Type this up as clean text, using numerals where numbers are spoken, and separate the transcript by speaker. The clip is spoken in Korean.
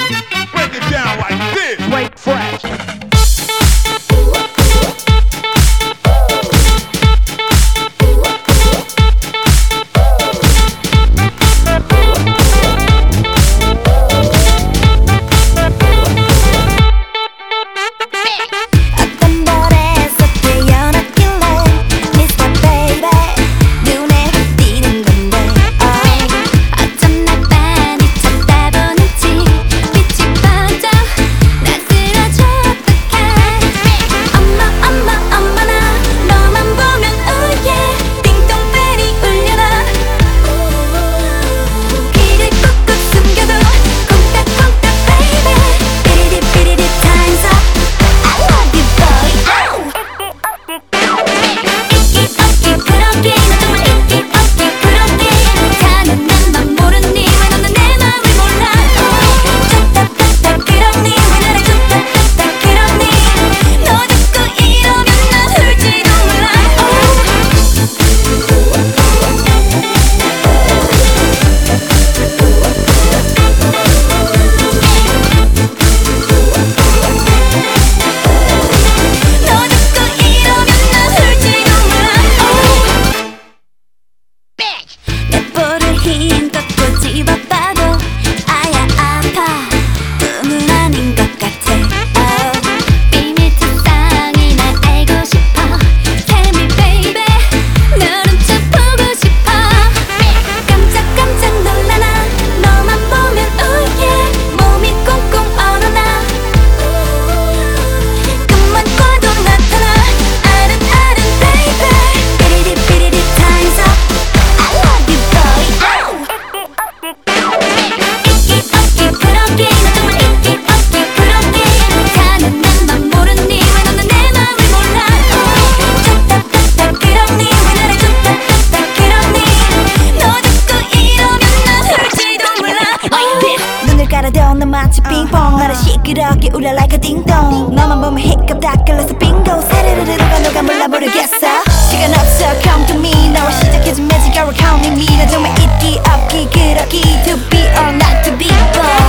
Speaker 1: Break it down like this.
Speaker 2: Wait, fresh.
Speaker 3: 넌 마치 빙봉 나를 시끄럽게 울려 like a 딩동 너만 보면 힙합 다 끌려서 빙고 사르르르가 너가 몰라 모르겠어 시간 없어 come to me 나와 시작해준 magic hour counting me 나 정말 있기 없기 그렇기 to be or not to be boy